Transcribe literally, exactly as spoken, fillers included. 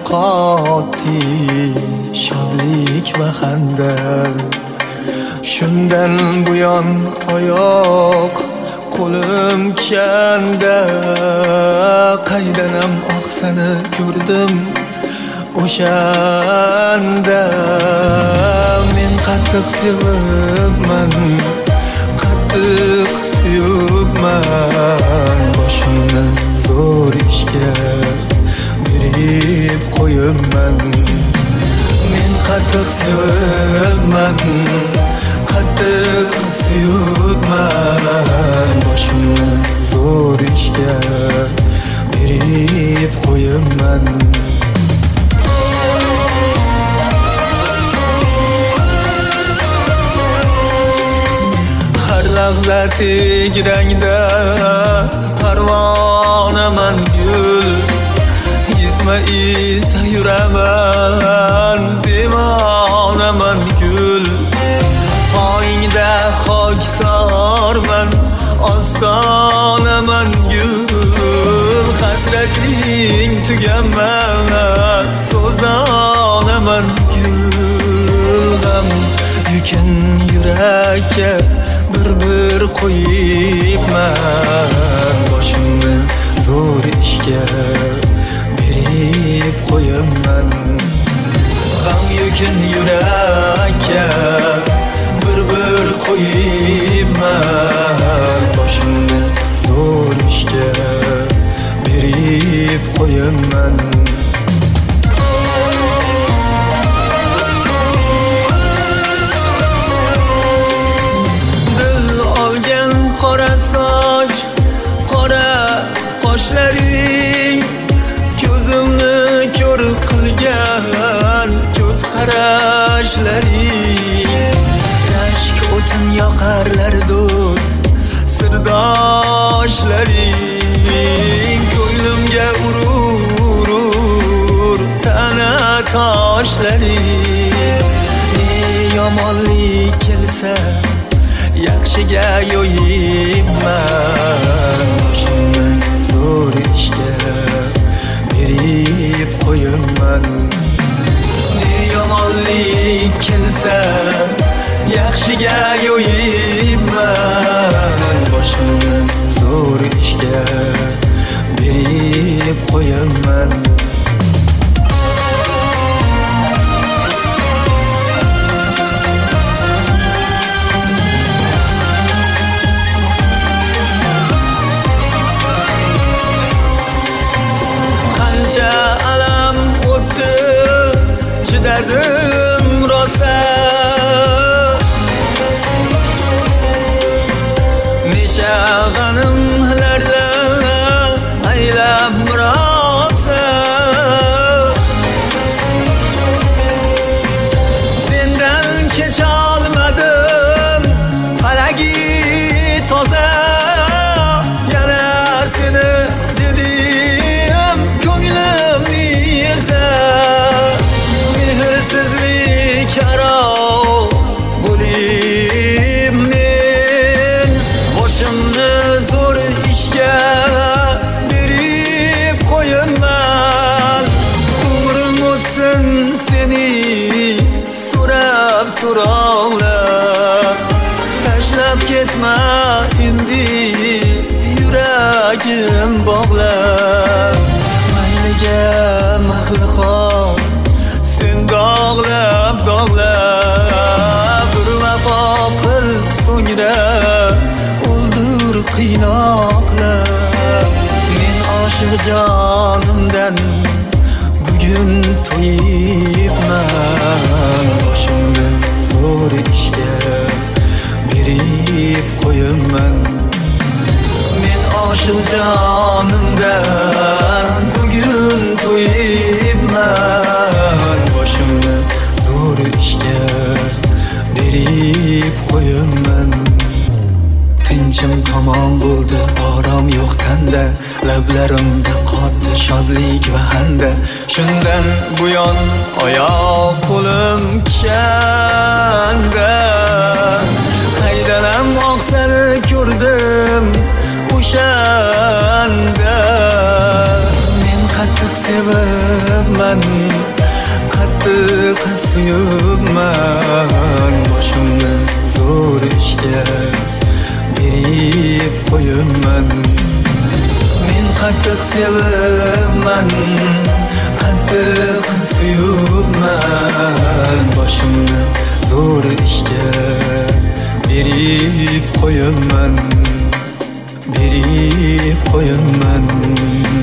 qotdi shodlik va xanda. Shundan buyon oyoq qo'lim kanda, qaydanam oqsani ko'rdim o'shanda. Men qattiq sevibman, qattiq suyibman, boshimni zo'r ishga berib qo'yibman. Men qattiq sevibman, qattiq suyibman, boshimni zo'r ishga berib qo'yibman. Har lahza tegrangda parvonaman gul, izma-iz yuraman, devonaman gul. Poyingda xoksorman, ostonaman gul. Hasrating tuganmas, so'zonaman gul. G'am yukin yurakka bir-bir qo'yibman, boshimni zo'r ishga berib qo'yibman. G'am yukin yurakka bir-bir qo'yibman, boshimni zo'r ishga berib qo'yibman. Dil olgan qora soch, qora qoshlaring, ko'zimni ko'r qilgan ko'z qarashlaring. Rashk o'tin yoqarlar do'st sirdoshlaring, ko'nglimga urur urur tana toshlaring. Ne yomonlik kelsa yaxshiga yo'yibman, boshimni zo'r ishga berib qo'yibman. Ne yomonlik kelsa yaxshiga yo'yibman, boshimni zo'r ishga berib qo'yibman. Qancha alam o'tdi, chidadim rosa. Necha g'animlarla aylab rosa. Sendan kecholmadim falagi toza. Yana seni dedim ko'nglimni eza. Mehrsizlik aro bo'lib men, boshimni zo'r ishga berib qo'yibman. Umrim o'tsin seni so'rab so'roqlab, tashlab ketma endi yuragim bog'lab. Mayliga maxluqo sen dog'lab dog'lab, bir vafo qil so'ngra o'ldir qiynoqlab. Men oshiq jonimdan bugun to'yibman, boshimni zo'r ishga berib qo'yibman. Men oshiq jonimdan bugun to'yibman, boshimni zo'r ishga berib qo'yibman. Tinchim tamom bo'ldi, orom yo'q tanda, lablarimda qotdi shodlik va xanda. Shundan buyon oyoq qo'lim kanda, qaydanam oqsani ko'rdim o'shanda. Men qattiq sevibman, qattiq suyibman. Boshimni zo'r ishga berib qo'yibman. Men qattiq sevibman, qattiq suyibman. Boshimni zo'r ishga berib qo'yibman, berib qo'yibman.